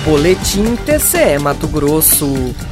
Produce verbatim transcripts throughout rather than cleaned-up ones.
Boletim T C E Mato Grosso.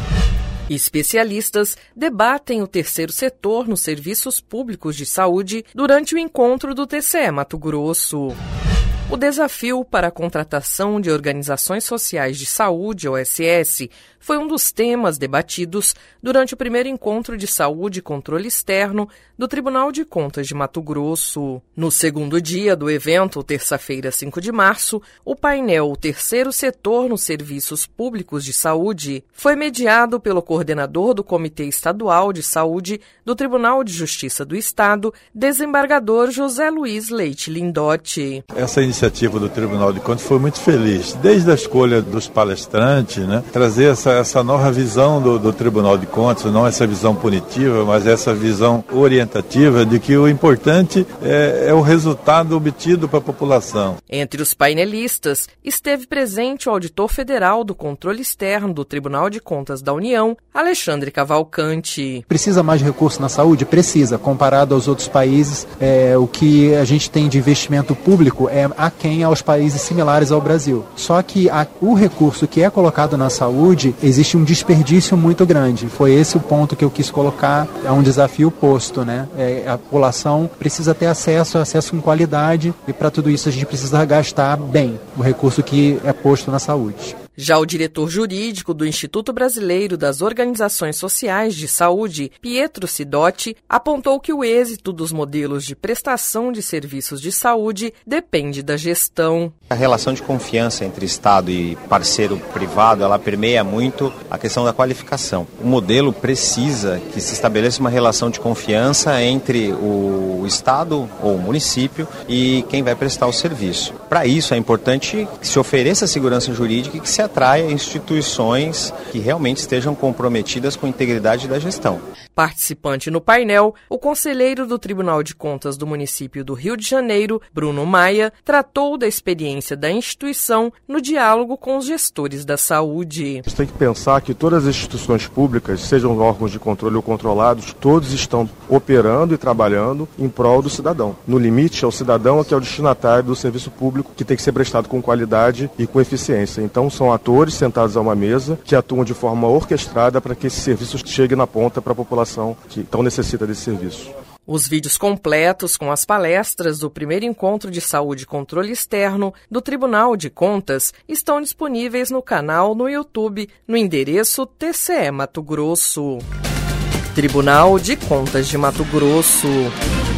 Especialistas debatem o terceiro setor nos serviços públicos de saúde durante o encontro do T C E Mato Grosso. O desafio para a contratação de organizações sociais de saúde, O S S, foi um dos temas debatidos durante o primeiro encontro de saúde e controle externo do Tribunal de Contas de Mato Grosso. No segundo dia do evento, terça-feira, cinco de março, o painel O Terceiro Setor nos Serviços Públicos de Saúde foi mediado pelo coordenador do Comitê Estadual de Saúde do Tribunal de Justiça do Estado, desembargador José Luiz Leite Lindotti. Essa iniciativa do Tribunal de Contas foi muito feliz, desde a escolha dos palestrantes, né, trazer essa, essa nova visão do, do Tribunal de Contas, não essa visão punitiva, mas essa visão orientativa de que o importante é, é o resultado obtido para a população. Entre os painelistas, esteve presente o auditor federal do controle externo do Tribunal de Contas da União, Alexandre Cavalcante. Precisa mais recurso na saúde? Precisa. Comparado aos outros países, é, o que a gente tem de investimento público é aquém aos países similares ao Brasil. Só que a, o recurso que é colocado na saúde, existe um desperdício muito grande. Foi esse o ponto que eu quis colocar, é um desafio posto, né? É, a população precisa ter acesso, acesso com qualidade, e para tudo isso a gente precisa gastar bem o recurso que é posto na saúde. Já o diretor jurídico do Instituto Brasileiro das Organizações Sociais de Saúde, Pietro Sidotti, apontou que o êxito dos modelos de prestação de serviços de saúde depende da gestão. A relação de confiança entre Estado e parceiro privado, ela permeia muito a questão da qualificação. O modelo precisa que se estabeleça uma relação de confiança entre o Estado ou o município e quem vai prestar o serviço. Para isso é importante que se ofereça segurança jurídica e que se atraia instituições que realmente estejam comprometidas com a integridade da gestão. Participante no painel, o conselheiro do Tribunal de Contas do município do Rio de Janeiro, Bruno Maia, tratou da experiência da instituição no diálogo com os gestores da saúde. A gente tem que pensar que todas as instituições públicas, sejam órgãos de controle ou controlados, todos estão operando e trabalhando em prol do cidadão. No limite, é o cidadão que é o destinatário do serviço público que tem que ser prestado com qualidade e com eficiência. Então, são atores sentados a uma mesa que atuam de forma orquestrada para que esse serviço chegue na ponta para a população que tão necessita desse serviço. Os vídeos completos com as palestras do primeiro encontro de saúde e controle externo do Tribunal de Contas estão disponíveis no canal no YouTube, no endereço T C E Mato Grosso. Tribunal de Contas de Mato Grosso.